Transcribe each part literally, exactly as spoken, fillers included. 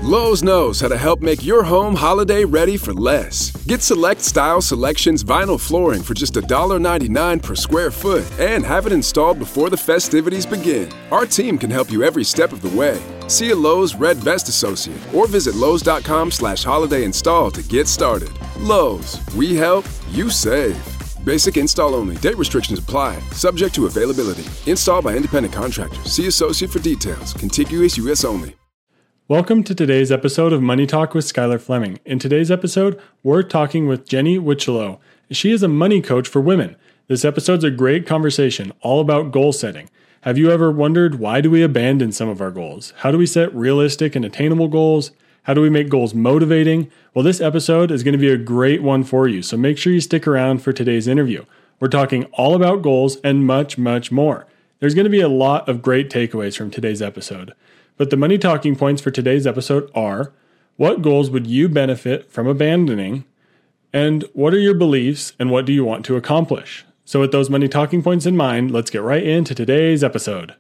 Lowe's knows how to help make your home holiday ready for less. Get Select Style Selections vinyl flooring for just one ninety-nine per square foot and have it installed before the festivities begin. Our team can help you every step of the way. See a Lowe's Red Vest associate or visit Lowe's.com slash holiday install to get started. Lowe's, we help, you save. Basic install only. Date restrictions apply. Subject to availability. Installed by independent contractors. See associate for details. Contiguous U S only. Welcome to today's episode of Money Talk with Skylar Fleming. In today's episode, we're talking with Jenny Wichelow. She is a money coach for women. This episode's a great conversation, all about goal setting. Have you ever wondered, why do we abandon some of our goals? How do we set realistic and attainable goals? How do we make goals motivating? Well, this episode is going to be a great one for you, so make sure you stick around for today's interview. We're talking all about goals and much, much more. There's going to be a lot of great takeaways from today's episode. But the money talking points for today's episode are: what goals would you benefit from abandoning? And what are your beliefs and what do you want to accomplish? So with those money talking points in mind, let's get right into today's episode.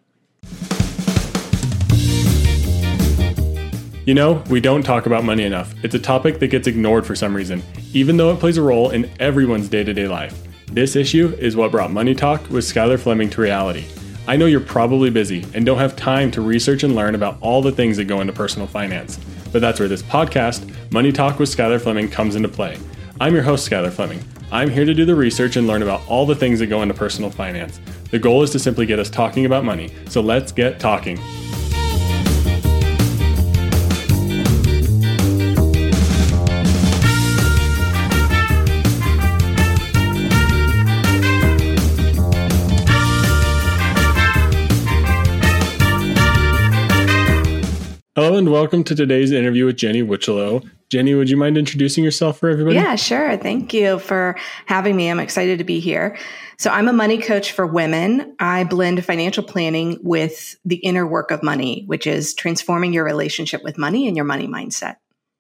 You know, we don't talk about money enough. It's a topic that gets ignored for some reason, even though it plays a role in everyone's day-to-day life. This issue is what brought Money Talk with Skylar Fleming to reality. I know you're probably busy and don't have time to research and learn about all the things that go into personal finance, but that's where this podcast, Money Talk with Skylar Fleming, comes into play. I'm your host, Skylar Fleming. I'm here to do the research and learn about all the things that go into personal finance. The goal is to simply get us talking about money, so let's get talking. Hello and welcome to today's interview with Jenny Wichelow. Jenny, would you mind introducing yourself for everybody? Yeah, sure. Thank you for having me. I'm excited to be here. So I'm a money coach for women. I blend financial planning with the inner work of money, which is transforming your relationship with money and your money mindset.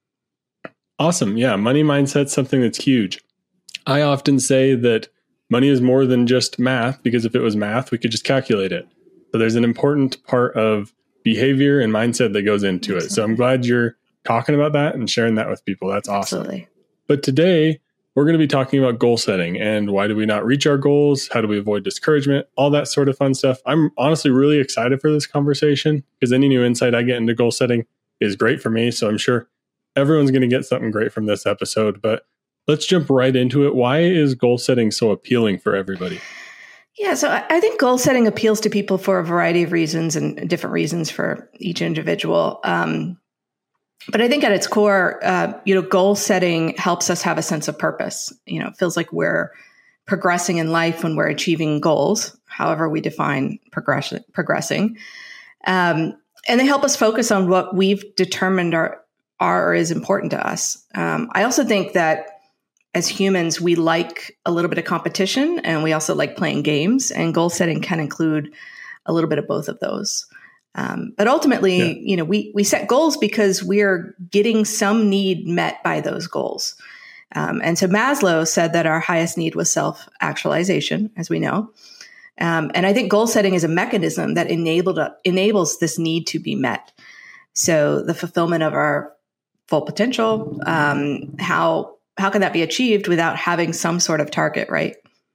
Awesome. Yeah, money mindset's something that's huge. I often say that money is more than just math, because if it was math, we could just calculate it. So there's an important part of behavior and mindset that goes into Absolutely. It. So I'm glad you're talking about that and sharing that with people. That's awesome. Absolutely. But today we're going to be talking about goal setting and why do we not reach our goals? How do we avoid discouragement? All that sort of fun stuff. I'm honestly really excited for this conversation because any new insight I get into goal setting is great for me. So I'm sure everyone's going to get something great from this episode, but let's jump right into it. Why is goal setting so appealing for everybody? Yeah, so I think goal setting appeals to people for a variety of reasons and different reasons for each individual. Um, but I think at its core, uh, you know, goal setting helps us have a sense of purpose. You know, it feels like we're progressing in life when we're achieving goals, however we define progression, progressing. Um, and they help us focus on what we've determined are, are or is important to us. Um, I also think that as humans, we like a little bit of competition and we also like playing games, and goal setting can include a little bit of both of those. Um, but ultimately, yeah. you know, we, we set goals because we're getting some need met by those goals. Um, and so Maslow said that our highest need was self-actualization, as we know. Um, and I think goal setting is a mechanism that enabled uh, enables this need to be met. So the fulfillment of our full potential, um, how How can that be achieved without having some sort of target, right?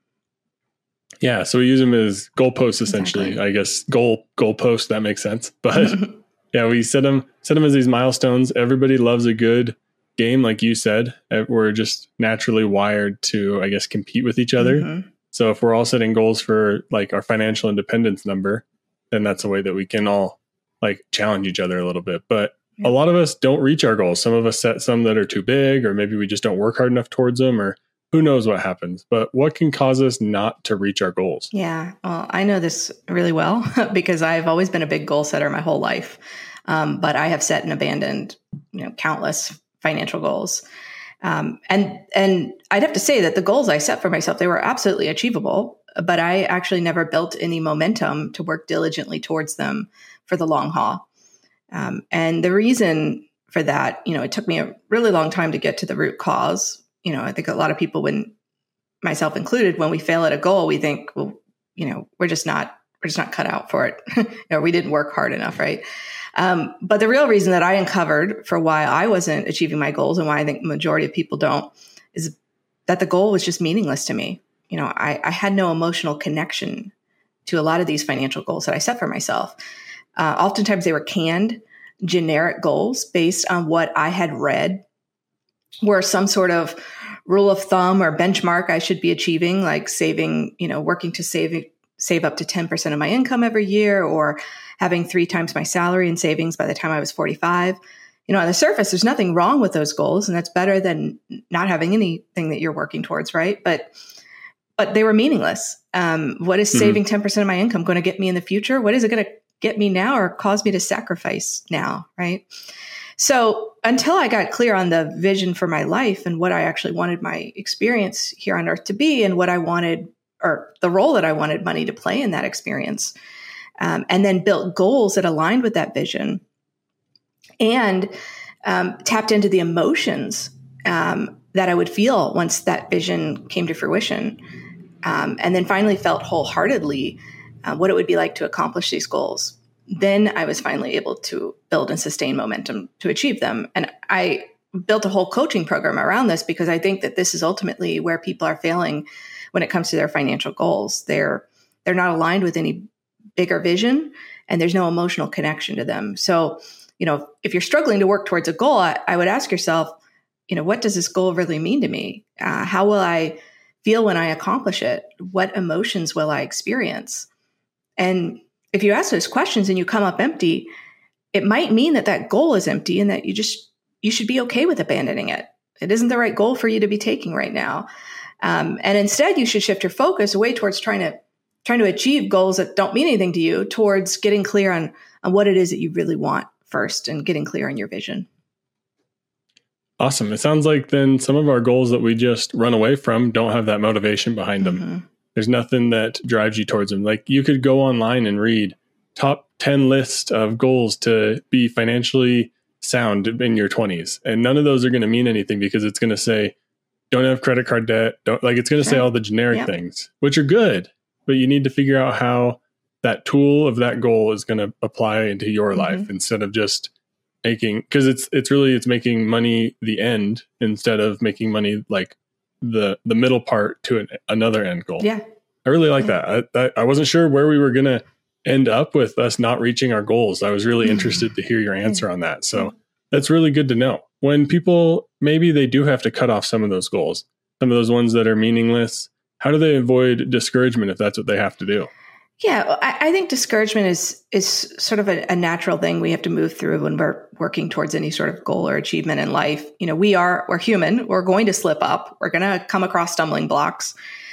Yeah, so we use them as goalposts, essentially. Exactly. I guess goal goalpost, that makes sense. But yeah, we set them set them as these milestones. Everybody loves a good game, like you said. We're just naturally wired to, I guess, compete with each other. Mm-hmm. So if we're all setting goals for like our financial independence number, then that's a way that we can all like challenge each other a little bit. But a lot of us don't reach our goals. Some of us set some that are too big, or maybe we just don't work hard enough towards them, or who knows what happens. But what can cause us not to reach our goals? Yeah, well, I know this really well because I've always been a big goal setter my whole life. Um, but I have set and abandoned, you know, countless financial goals. Um, and and I'd have to say that the goals I set for myself, they were absolutely achievable, but I actually never built any momentum to work diligently towards them for the long haul. Um, and the reason for that, you know, it took me a really long time to get to the root cause. You know, I think a lot of people, when myself included, when we fail at a goal, we think, well, you know, we're just not, we're just not cut out for it. You know, we didn't work hard enough, right? Um, but the real reason that I uncovered for why I wasn't achieving my goals and why I think the majority of people don't is that the goal was just meaningless to me. You know, I, I had no emotional connection to a lot of these financial goals that I set for myself. Uh, oftentimes they were canned, generic goals based on what I had read were some sort of rule of thumb or benchmark I should be achieving, like saving, you know, working to save, save up to ten percent of my income every year, or having three times my salary in savings by the time I was forty-five. You know, on the surface, there's nothing wrong with those goals, and that's better than not having anything that you're working towards, right? But but they were meaningless. Um, what is saving mm-hmm. ten percent of my income going to get me in the future? What is it going to get me now or cause me to sacrifice now, right? So until I got clear on the vision for my life and what I actually wanted my experience here on earth to be, and what I wanted, or the role that I wanted money to play in that experience, um, and then built goals that aligned with that vision, and um, tapped into the emotions um, that I would feel once that vision came to fruition, um, and then finally felt wholeheartedly uh, what it would be like to accomplish these goals. Then I was finally able to build and sustain momentum to achieve them. And I built a whole coaching program around this because I think that this is ultimately where people are failing when it comes to their financial goals. They're they're not aligned with any bigger vision, and there's no emotional connection to them. So, you know, if you're struggling to work towards a goal, I, I would ask yourself, you know, what does this goal really mean to me? Uh, how will I feel when I accomplish it? What emotions will I experience? And if you ask those questions and you come up empty, it might mean that that goal is empty and that you just, you should be okay with abandoning it. It isn't the right goal for you to be taking right now. Um, and instead you should shift your focus away towards trying to, trying to achieve goals that don't mean anything to you, towards getting clear on, on what it is that you really want first and getting clear on your vision. Awesome. It sounds like then some of our goals that we just run away from don't have that motivation behind them. Mm-hmm. There's nothing that drives you towards them. Like, you could go online and read top ten list of goals to be financially sound in your twenties. And none of those are going to mean anything, because it's going to say, don't have credit card debt. Don't like, it's going to say all the generic yeah. things, which are good, but you need to figure out how that tool of that goal is going to apply into your mm-hmm. life, instead of just making, because it's, it's really, it's making money the end instead of making money like the the middle part to an, another end goal. Yeah. I really like yeah. that. I, I wasn't sure where we were going to end up with us not reaching our goals. I was really interested to hear your answer on that. So that's really good to know. When people, maybe they do have to cut off some of those goals, some of those ones that are meaningless, how do they avoid discouragement if that's what they have to do? Yeah, I, I think discouragement is is sort of a, a natural thing we have to move through when we're working towards any sort of goal or achievement in life. You know, we are, we're human. We're going to slip up. We're going to come across stumbling blocks.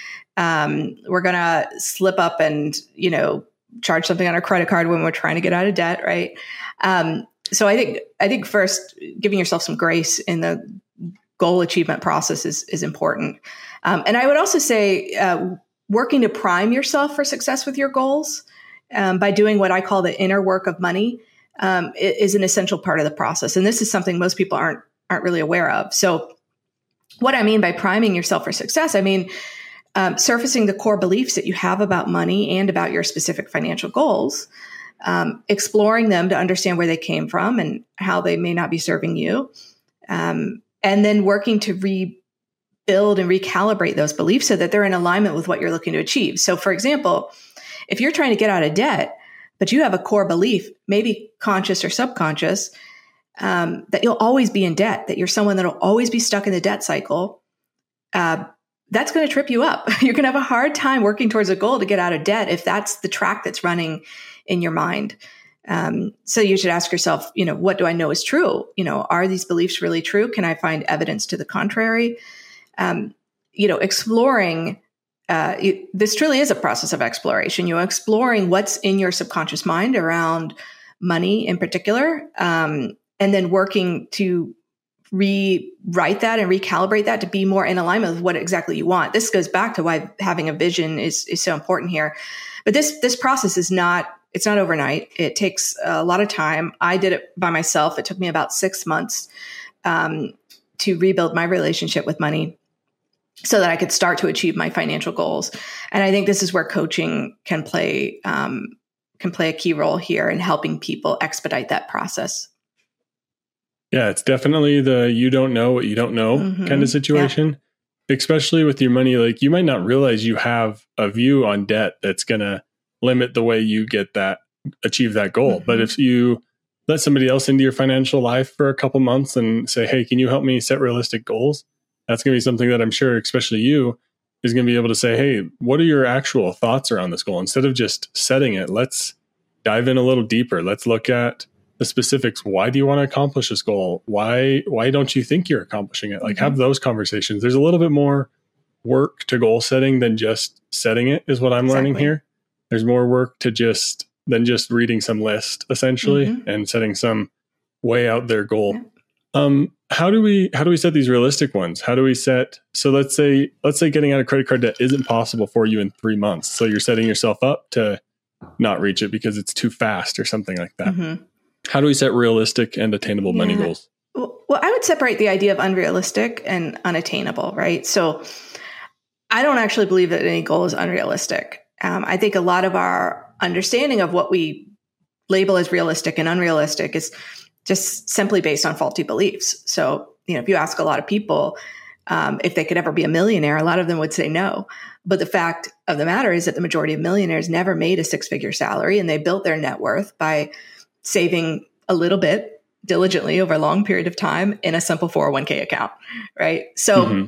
Um, we're going to slip up and, you know, charge something on our credit card when we're trying to get out of debt, right? Um, so I think, I think first, giving yourself some grace in the goal achievement process is, is important. Um, and I would also say, uh, working to prime yourself for success with your goals um, by doing what I call the inner work of money um, is an essential part of the process. And this is something most people aren't aren't really aware of. So what I mean by priming yourself for success, I mean um, surfacing the core beliefs that you have about money and about your specific financial goals, um, exploring them to understand where they came from and how they may not be serving you, um, and then working to re build and recalibrate those beliefs so that they're in alignment with what you're looking to achieve. So for example, if you're trying to get out of debt, but you have a core belief, maybe conscious or subconscious, um, that you'll always be in debt, that you're someone that'll always be stuck in the debt cycle, uh, that's going to trip you up. You're going to have a hard time working towards a goal to get out of debt if that's the track that's running in your mind. Um, so you should ask yourself, you know, what do I know is true? You know, are these beliefs really true? Can I find evidence to the contrary? Um, you know, exploring, uh, it, this truly is a process of exploration, you know, exploring what's in your subconscious mind around money in particular, um, and then working to rewrite that and recalibrate that to be more in alignment with what exactly you want. This goes back to why having a vision is, is so important here. But this, this process is not, it's not overnight. It takes a lot of time. I did it by myself. It took me about six months, um, to rebuild my relationship with money, so that I could start to achieve my financial goals. And I think this is where coaching can play um, can play a key role here in helping people expedite that process. Yeah, it's definitely the you don't know what you don't know mm-hmm. kind of situation, yeah. Especially with your money. Like you might not realize you have a view on debt that's going to limit the way you get that, achieve that goal. Mm-hmm. But if you let somebody else into your financial life for a couple months and say, hey, can you help me set realistic goals? That's going to be something that I'm sure, especially you, is going to be able to say, hey, what are your actual thoughts around this goal? Instead of just setting it, let's dive in a little deeper. Let's look at the specifics. Why do you want to accomplish this goal? Why, why don't you think you're accomplishing it? Like mm-hmm. have those conversations. There's a little bit more work to goal setting than just setting it is what I'm exactly. learning here. There's more work to just than just reading some list essentially mm-hmm. and setting some way out there goal. Yeah. Um, how do we, how do we set these realistic ones? How do we set, so let's say, let's say getting out of credit card debt isn't possible for you in three months. So you're setting yourself up to not reach it because it's too fast or something like that. Mm-hmm. How do we set realistic and attainable yeah. money goals? Well, I would separate the idea of unrealistic and unattainable, right? So I don't actually believe that any goal is unrealistic. Um, I think a lot of our understanding of what we label as realistic and unrealistic is just simply based on faulty beliefs. So, you know, if you ask a lot of people um, if they could ever be a millionaire, a lot of them would say no. But the fact of the matter is that the majority of millionaires never made a six-figure salary, and they built their net worth by saving a little bit diligently over a long period of time in a simple four oh one k account, right? So mm-hmm.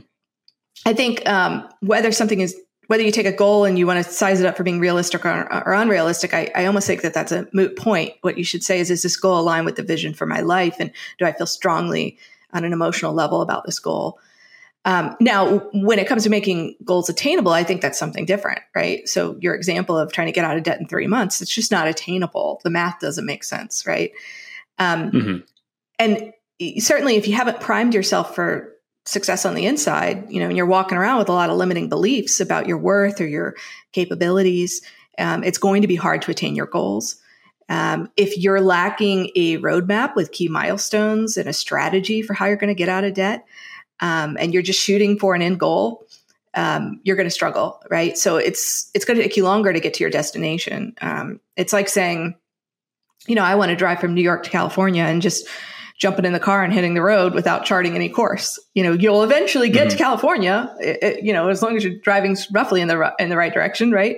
I think um, whether something is, whether you take a goal and you want to size it up for being realistic or, or unrealistic, I, I almost think that that's a moot point. What you should say is, is this goal aligned with the vision for my life? And do I feel strongly on an emotional level about this goal? Um, now, when it comes to making goals attainable, I think that's something different, right? So your example of trying to get out of debt in three months, it's just not attainable. The math doesn't make sense, right? Um, mm-hmm. And certainly if you haven't primed yourself for success on the inside, you know, and you're walking around with a lot of limiting beliefs about your worth or your capabilities, um, it's going to be hard to attain your goals. Um, if you're lacking a roadmap with key milestones and a strategy for how you're going to get out of debt, um, and you're just shooting for an end goal, um, you're going to struggle, right? So it's it's going to take you longer to get to your destination. Um, it's like saying, you know, I want to drive from New York to California and just jumping in the car and hitting the road without charting any course. You know, you'll eventually get mm-hmm. to California, it, it, you know, as long as you're driving roughly in the in the right direction, right?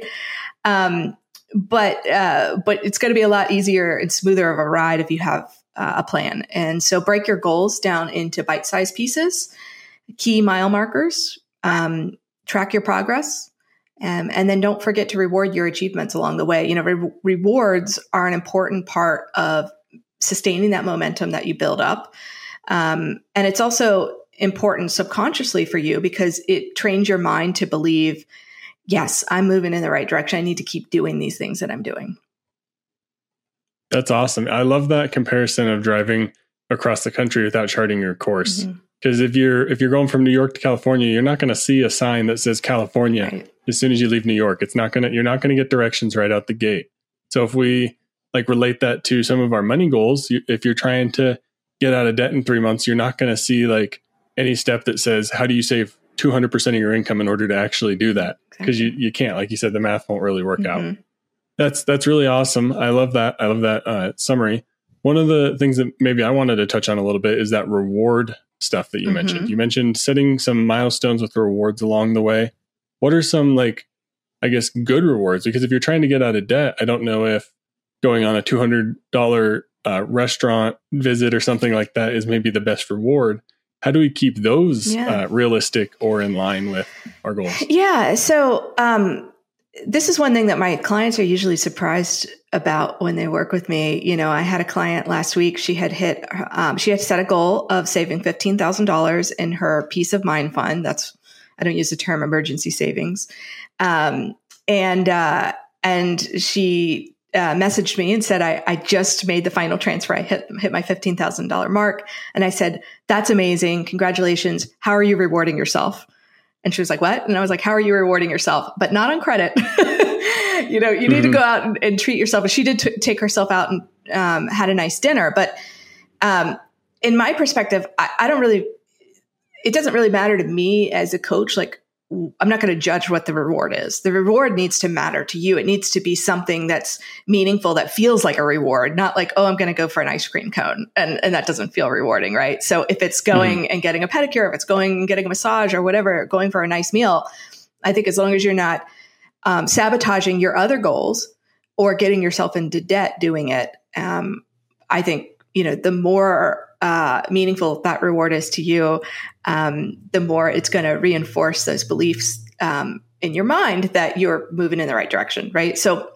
Um, but uh, but it's going to be a lot easier and smoother of a ride if you have uh, a plan. And so break your goals down into bite-sized pieces, key mile markers, um, track your progress, um, and then don't forget to reward your achievements along the way. You know, re- rewards are an important part of sustaining that momentum that you build up. Um, and it's also important subconsciously for you because it trains your mind to believe, yes, I'm moving in the right direction. I need to keep doing these things that I'm doing. That's awesome. I love that comparison of driving across the country without charting your course. Because mm-hmm. if you're if you're going from New York to California, you're not going to see a sign that says California right. as soon as you leave New York. It's not gonna you're not going to get directions right out the gate. So if we like relate that to some of our money goals, you, if you're trying to get out of debt in three months, you're not going to see like any step that says, how do you save two hundred percent of your income in order to actually do that? Because exactly. you, you can't, like you said, the math won't really work mm-hmm. out. That's, that's really awesome. I love that. I love that uh, summary. One of the things that maybe I wanted to touch on a little bit is that reward stuff that you mm-hmm. mentioned. You mentioned setting some milestones with rewards along the way. What are some like, I guess, good rewards? Because if you're trying to get out of debt, I don't know if going on a two hundred dollars uh, restaurant visit or something like that is maybe the best reward. How do we keep those yeah. uh, realistic or in line with our goals? Yeah. So um, this is one thing that my clients are usually surprised about when they work with me. You know, I had a client last week. She had hit, um, she had set a goal of saving fifteen thousand dollars in her peace of mind fund. That's, I don't use the term emergency savings. Um, and, uh, and she, Uh, messaged me and said, I, I just made the final transfer. I hit, hit my fifteen thousand dollars mark. And I said, that's amazing. Congratulations. How are you rewarding yourself? And she was like, what? And I was like, how are you rewarding yourself? But not on credit. you know, you mm-hmm. need to go out and, and treat yourself. And she did t- take herself out and um, had a nice dinner. But um, in my perspective, I, I don't really, it doesn't really matter to me as a coach, like I'm not going to judge what the reward is. The reward needs to matter to you. It needs to be something that's meaningful, that feels like a reward, not like, oh, I'm going to go for an ice cream cone. And, and that doesn't feel rewarding, right? So if it's going mm-hmm. and getting a pedicure, if it's going and getting a massage or whatever, going for a nice meal, I think as long as you're not um, sabotaging your other goals or getting yourself into debt doing it, um, I think, you know, the more uh, meaningful that reward is to you, um, the more it's going to reinforce those beliefs um, in your mind that you're moving in the right direction, right? So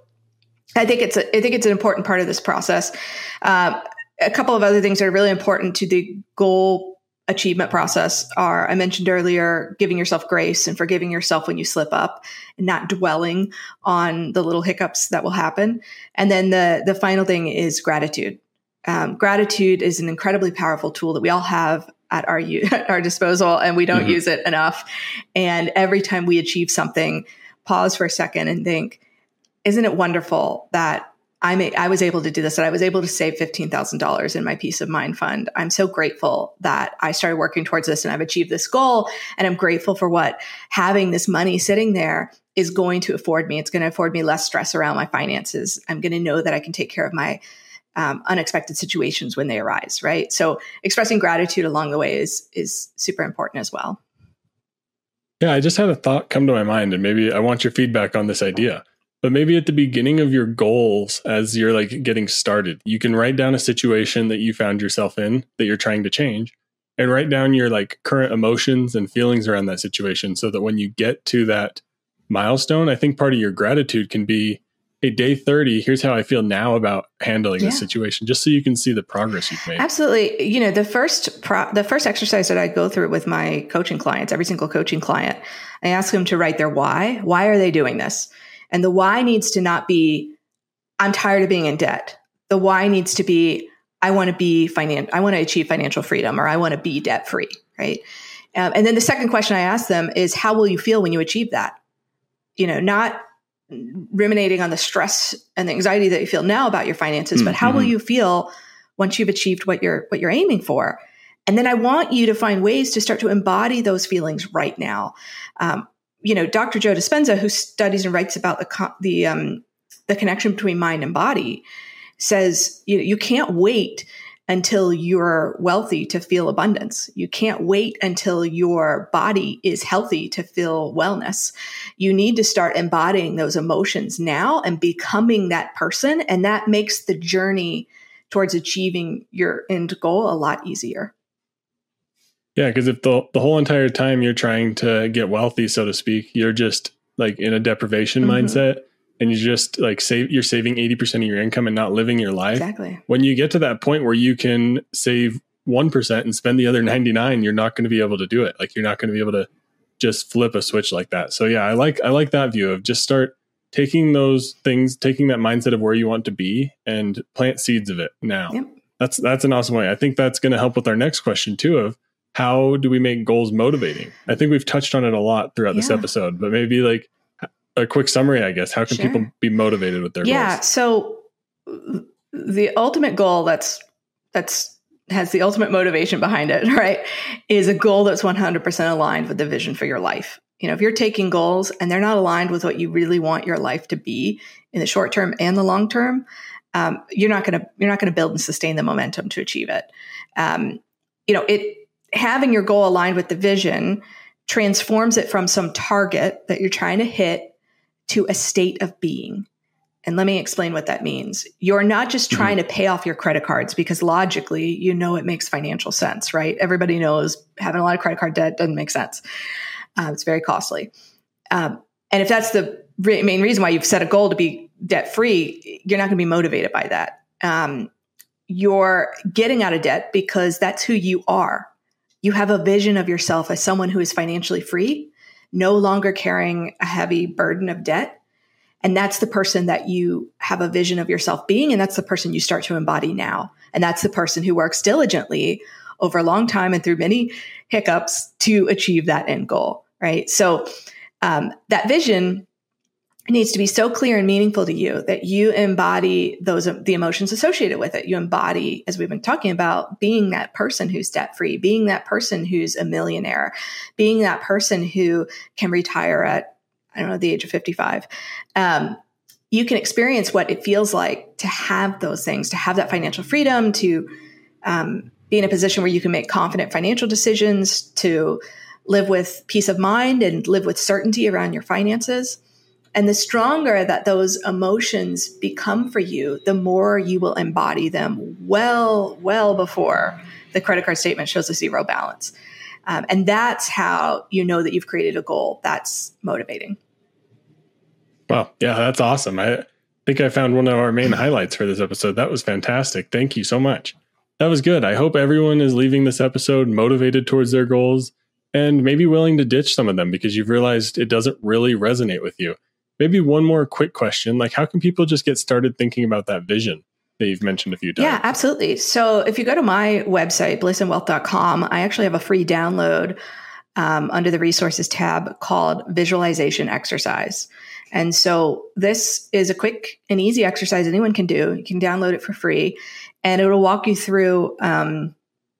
I think it's a, I think it's an important part of this process. Uh, a couple of other things that are really important to the goal achievement process are, I mentioned earlier, giving yourself grace and forgiving yourself when you slip up and not dwelling on the little hiccups that will happen. And then the the final thing is gratitude. Um, gratitude is an incredibly powerful tool that we all have at our at our disposal, and we don't mm-hmm. use it enough. And every time we achieve something, pause for a second and think, isn't it wonderful that I may, I was able to do this, that I was able to save fifteen thousand dollars in my Peace of Mind fund. I'm so grateful that I started working towards this and I've achieved this goal. And I'm grateful for what having this money sitting there is going to afford me. It's going to afford me less stress around my finances. I'm going to know that I can take care of my Um, unexpected situations when they arise, right? So expressing gratitude along the way is is super important as well. Yeah, I just had a thought come to my mind, and maybe I want your feedback on this idea. But maybe at the beginning of your goals, as you're like getting started, you can write down a situation that you found yourself in that you're trying to change, and write down your like current emotions and feelings around that situation, so that when you get to that milestone, I think part of your gratitude can be, hey, day thirty, here's how I feel now about handling yeah. this situation, just so you can see the progress you've made. Absolutely. You know, the first pro- the first exercise that I go through with my coaching clients, every single coaching client, I ask them to write their why. Why are they doing this? And the why needs to not be, I'm tired of being in debt. The why needs to be, I want to be finan- I want to achieve financial freedom, or I want to be debt free, right? Um, and then the second question I ask them is, how will you feel when you achieve that? You know, not ruminating on the stress and the anxiety that you feel now about your finances, mm-hmm. but how will you feel once you've achieved what you're what you're aiming for? And then I want you to find ways to start to embody those feelings right now. Um, you know, Doctor Joe Dispenza, who studies and writes about the the um, the connection between mind and body, says you you can't wait until you're wealthy to feel abundance. You can't wait until your body is healthy to feel wellness. You need to start embodying those emotions now and becoming that person. And that makes the journey towards achieving your end goal a lot easier. Yeah, because if the, the whole entire time you're trying to get wealthy, so to speak, you're just like in a deprivation mm-hmm. mindset, and you just like save, you're saving eighty percent of your income and not living your life. Exactly. When you get to that point where you can save one percent and spend the other ninety-nine, you're not going to be able to do it. Like you're not going to be able to just flip a switch like that. So yeah, I like, I like that view of just start taking those things, taking that mindset of where you want to be and plant seeds of it now. Yep. That's, that's an awesome way. I think that's going to help with our next question too, of how do we make goals motivating? I think we've touched on it a lot throughout yeah. this episode, but maybe like a quick summary, I guess. How can sure. people be motivated with their yeah, goals? So the ultimate goal that's that's has the ultimate motivation behind it, right, is a goal that's one hundred percent aligned with the vision for your life. You know, if you're taking goals and they're not aligned with what you really want your life to be in the short term and the long term, um, you're not going to you're not going to build and sustain the momentum to achieve it. Um, you know, it having your goal aligned with the vision transforms it from some target that you're trying to hit to a state of being. And let me explain what that means. You're not just trying mm-hmm. to pay off your credit cards because logically, you know, it makes financial sense, right? Everybody knows having a lot of credit card debt doesn't make sense. Uh, it's very costly. Um, and if that's the re- main reason why you've set a goal to be debt free, you're not going to be motivated by that. Um, you're getting out of debt because that's who you are. You have a vision of yourself as someone who is financially free, no longer carrying a heavy burden of debt. And that's the person that you have a vision of yourself being. And that's the person you start to embody now. And that's the person who works diligently over a long time and through many hiccups to achieve that end goal, right? So um, that vision It needs to be so clear and meaningful to you that you embody those the emotions associated with it. You embody, as we've been talking about, being that person who's debt-free, being that person who's a millionaire, being that person who can retire at, I don't know, the age of fifty-five. Um, you can experience what it feels like to have those things, to have that financial freedom, to um, be in a position where you can make confident financial decisions, to live with peace of mind and live with certainty around your finances. And the stronger that those emotions become for you, the more you will embody them well, well before the credit card statement shows a zero balance. Um, and that's how you know that you've created a goal that's motivating. Wow. Yeah, that's awesome. I think I found one of our main highlights for this episode. That was fantastic. Thank you so much. That was good. I hope everyone is leaving this episode motivated towards their goals and maybe willing to ditch some of them because you've realized it doesn't really resonate with you. Maybe one more quick question, like how can people just get started thinking about that vision that you've mentioned a few times? Yeah, absolutely. So if you go to my website, bliss and wealth dot com, I actually have a free download um, under the resources tab called Visualization Exercise. And so this is a quick and easy exercise anyone can do. You can download it for free and it will walk you through um,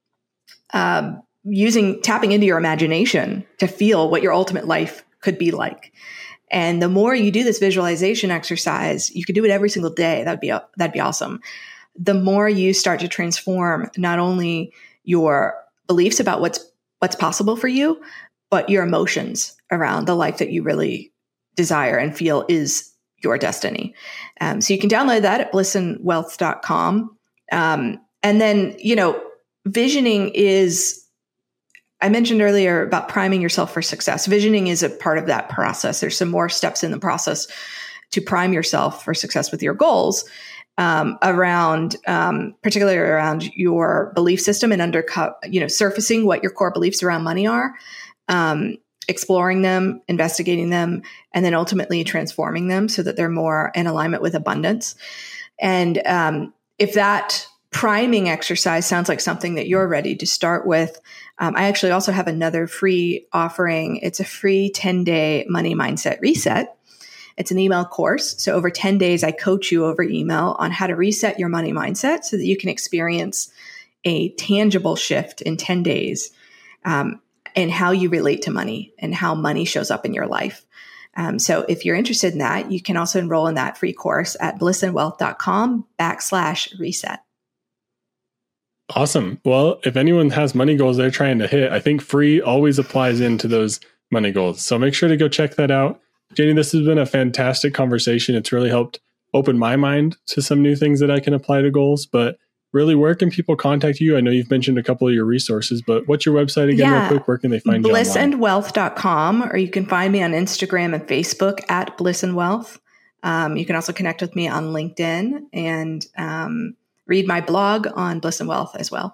uh, using, tapping into your imagination to feel what your ultimate life could be like. And the more you do this visualization exercise, you could do it every single day. That'd be, that'd be awesome. The more you start to transform not only your beliefs about what's, what's possible for you, but your emotions around the life that you really desire and feel is your destiny. Um, so you can download that at bliss and wealth dot com. Um, and then, you know, visioning is, I mentioned earlier about priming yourself for success. Visioning is a part of that process. There's some more steps in the process to prime yourself for success with your goals um, around, um, particularly around your belief system and undercut, you know, surfacing what your core beliefs around money are, um, exploring them, investigating them, and then ultimately transforming them so that they're more in alignment with abundance. And um, if that priming exercise sounds like something that you're ready to start with, Um, I actually also have another free offering. It's a free ten-day money mindset reset. It's an email course. So over ten days, I coach you over email on how to reset your money mindset so that you can experience a tangible shift in ten days um, in how you relate to money and how money shows up in your life. Um, so if you're interested in that, you can also enroll in that free course at bliss and wealth dot com backslash reset. Awesome. Well, if anyone has money goals they're trying to hit, I think free always applies into those money goals. So make sure to go check that out. Janie, this has been a fantastic conversation. It's really helped open my mind to some new things that I can apply to goals. But really, where can people contact you? I know you've mentioned a couple of your resources, but what's your website again, yeah. real quick? Where can they find you? bliss and wealth dot com, or you can find me on Instagram and Facebook at Bliss and Wealth. Um, you can also connect with me on LinkedIn and um, read my blog on Bliss and Wealth as well.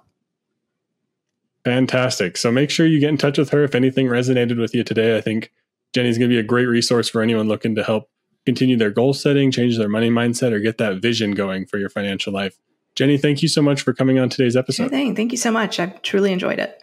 Fantastic. So make sure you get in touch with her if anything resonated with you today. I think Jenny's going to be a great resource for anyone looking to help continue their goal setting, change their money mindset, or get that vision going for your financial life. Jenny, thank you so much for coming on today's episode. Sure thing. Thank you so much. I've truly enjoyed it.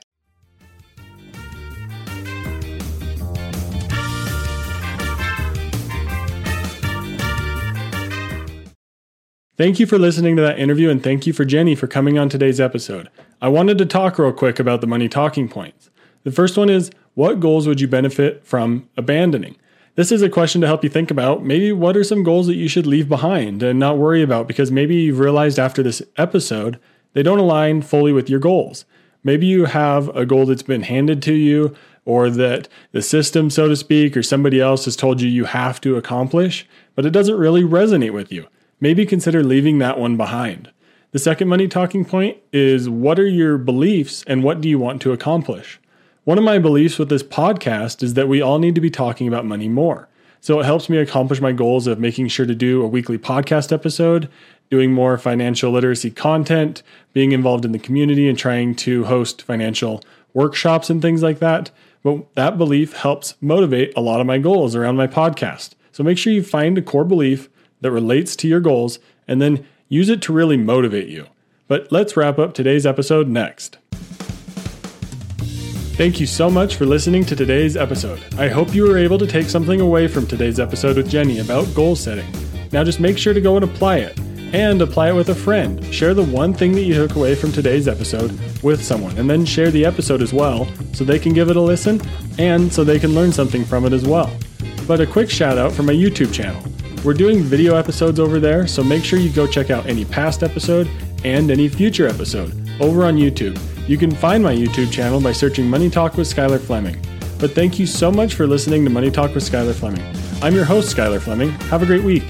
Thank you for listening to that interview, and thank you for Jenny for coming on today's episode. I wanted to talk real quick about the money talking points. The first one is, what goals would you benefit from abandoning? This is a question to help you think about maybe what are some goals that you should leave behind and not worry about because maybe you've realized after this episode they don't align fully with your goals. Maybe you have a goal that's been handed to you or that the system, so to speak, or somebody else has told you you have to accomplish, but it doesn't really resonate with you. Maybe consider leaving that one behind. The second money talking point is, what are your beliefs and what do you want to accomplish? One of my beliefs with this podcast is that we all need to be talking about money more. So it helps me accomplish my goals of making sure to do a weekly podcast episode, doing more financial literacy content, being involved in the community and trying to host financial workshops and things like that. But that belief helps motivate a lot of my goals around my podcast. So make sure you find a core belief that relates to your goals and then use it to really motivate you. But let's wrap up today's episode next. Thank you so much for listening to today's episode. I hope you were able to take something away from today's episode with Jenny about goal setting. Now just make sure to go and apply it. And apply it with a friend. Share the one thing that you took away from today's episode with someone, and then share the episode as well so they can give it a listen and so they can learn something from it as well. But a quick shout out for my YouTube channel. We're doing video episodes over there, so make sure you go check out any past episode and any future episode over on YouTube. You can find my YouTube channel by searching Money Talk with Skylar Fleming. But thank you so much for listening to Money Talk with Skylar Fleming. I'm your host, Skylar Fleming. Have a great week.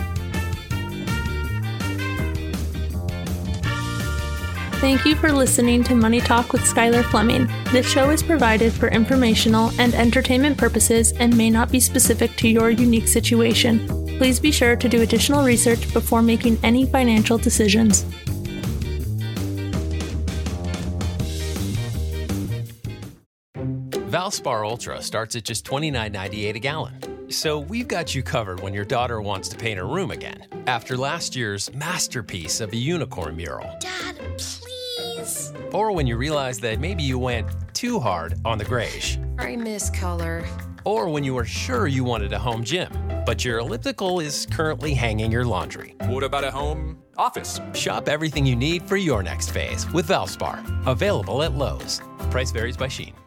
Thank you for listening to Money Talk with Skylar Fleming. This show is provided for informational and entertainment purposes and may not be specific to your unique situation. Please be sure to do additional research before making any financial decisions. Valspar Ultra starts at just twenty-nine ninety-eight a gallon. So we've got you covered when your daughter wants to paint her room again, after last year's masterpiece of a unicorn mural. Dad, please. Or when you realize that maybe you went too hard on the grayish. I miss color. Or when you were sure you wanted a home gym, but your elliptical is currently hanging your laundry. What about a home office? Shop everything you need for your next phase with Valspar. Available at Lowe's. Price varies by Shein.